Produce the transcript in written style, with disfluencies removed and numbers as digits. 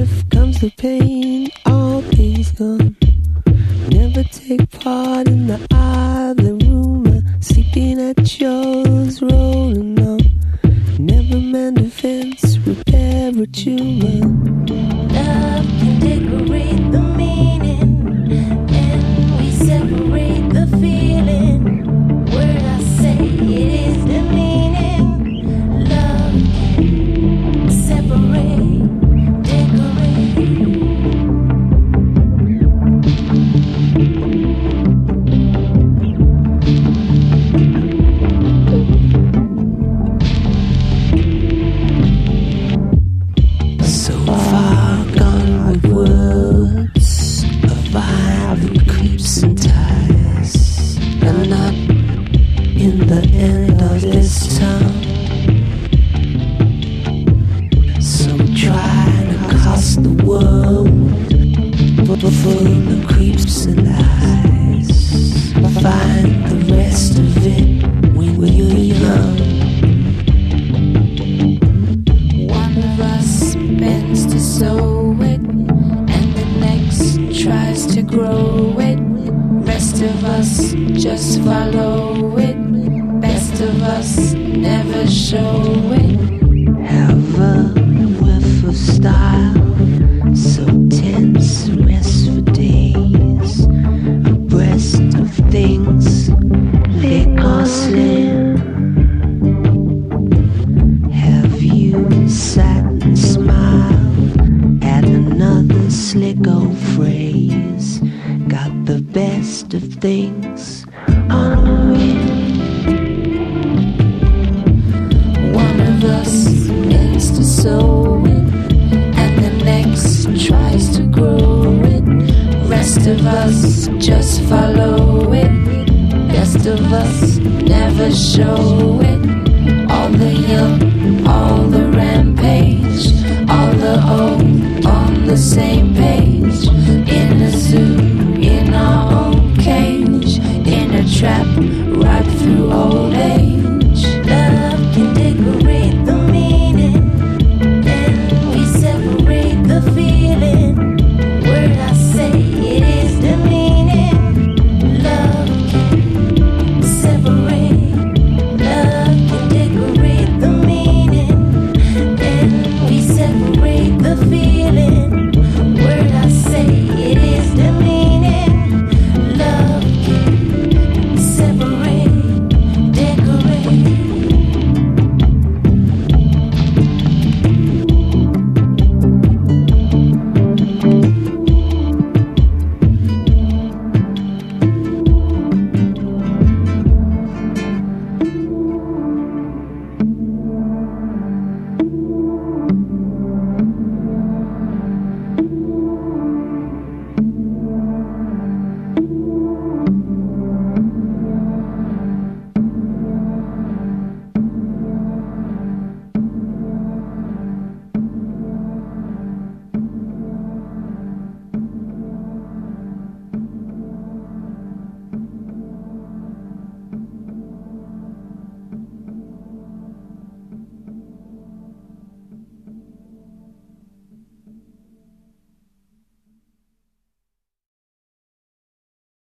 death comes the pain, all things gone. Never take part in the idle rumor, sleeping at yours, rolling on. Never mend a fence, repair a tumor. Love can decorate the meaning, and we separate the feeling. Word I say, it is the meaning. Love can separate, decorate. So far gone with words, a vibe that creeps and ties. I'm not in the end of this town, so try to cross the world full of creeps and lies. Find the rest of it when you're young. One of us bends to sow it, and the next tries to grow it. Rest of us just follow it. Best of us never show it. Have a whiff of style, so tense, rest for days. Abreast of things, they costly. Have you sat and smiled at another slick old phrase? Got the best of things on a whim. One of us ends to sow it, and the next tries to grow it. Rest of us just follow it. Best of us never show it. All the young